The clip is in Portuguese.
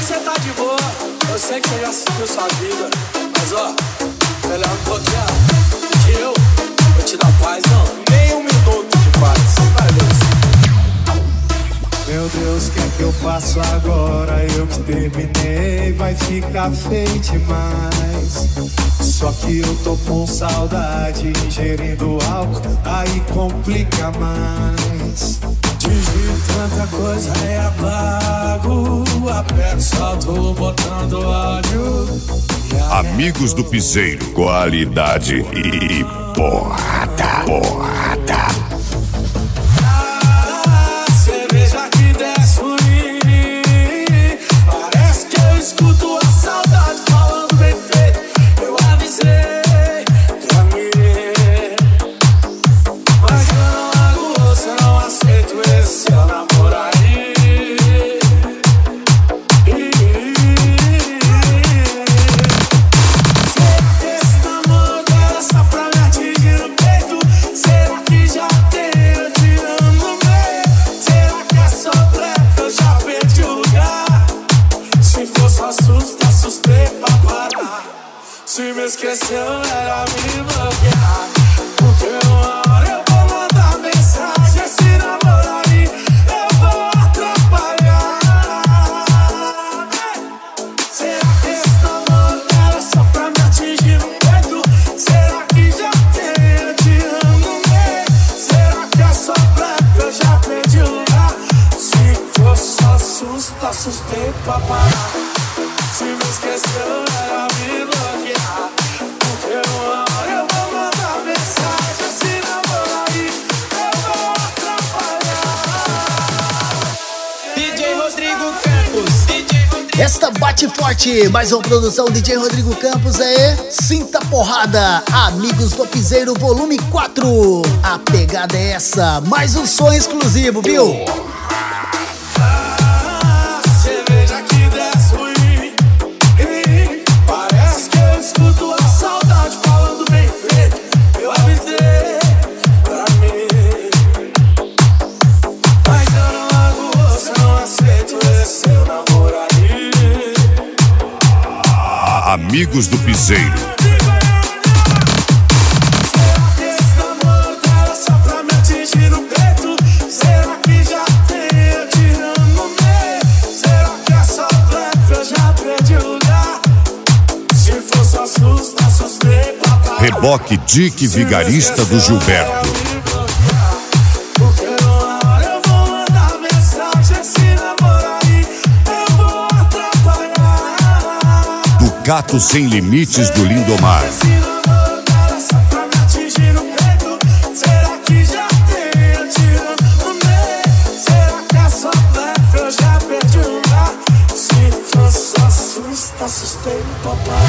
que você tá de boa, eu sei que você já assistiu sua vida. Mas ó, melhor um pouquinho que eu vou te dar paz, não. Nem um minuto de paz. Vai, Deus. Meu Deus, o que eu faço agora? Eu que terminei, vai ficar feio demais. Só que eu tô com saudade, ingerindo álcool, aí complica mais. Digito tanta coisa e apago, aperto, salto, botando ódio. Amigos do Piseiro, qualidade e porrada, porrada. Cerveja que desce por mim, parece que eu escuto a saudade falando bem feito. Eu avisei pra mim, mas eu não largo você, não aceito esse seu namoro aí. Será que esse namoro dela só pra me atingir no peito? Será que já tem eu tirando no meio? Será que é só blefe, eu já perdi o lugar? Se for só susto, assustei pra parar. Se me esqueceu, era me bloquear. Porque uma hora eu vou mandar mensagem, esse namoro aí eu vou atrapalhar. Será que esse namoro dela é só pra me atingir no peito? Será que já tem eu tirando no meio? Será que é só blefe, eu já perdi o lugar? Se for só susto, assustei pra parar. Se me esqueceu, era me bloquear. Porque uma hora eu vou mandar mensagem, esse namoro aí eu vou atrapalhar. DJ Rodrigo Campos, Esta bate forte, mais uma produção DJ Rodrigo Campos é Sinta Porrada, Amigos do Piseiro volume 4. A pegada é essa, mais um som exclusivo, viu? cerveja que desce por mim, parece que eu escuto a saudade falando bem feito. Eu avisei pra mim, mas eu não largo você, não aceito esse seu namoro aí. Amigos do Piseiro. Será que esse namoro dela é só pra me atingir no peito? Será que já tem eu tirando no meio? Será que é só blefe, eu já perdi o lugar? Se for só susto, assustei pra parar. Reboque Dick Vigarista do Gilberto. Porque uma hora eu vou mandar mensagem, esse namoro aí eu vou atrapalhar. Do Gato Sem Limites do Lindomar. Esse namoro dela é só pra me atingir no peito. Será que já tem eu tirando no meio? Será que é só blefe, eu já perdi o lugar? Se for só susto, assustei o papai.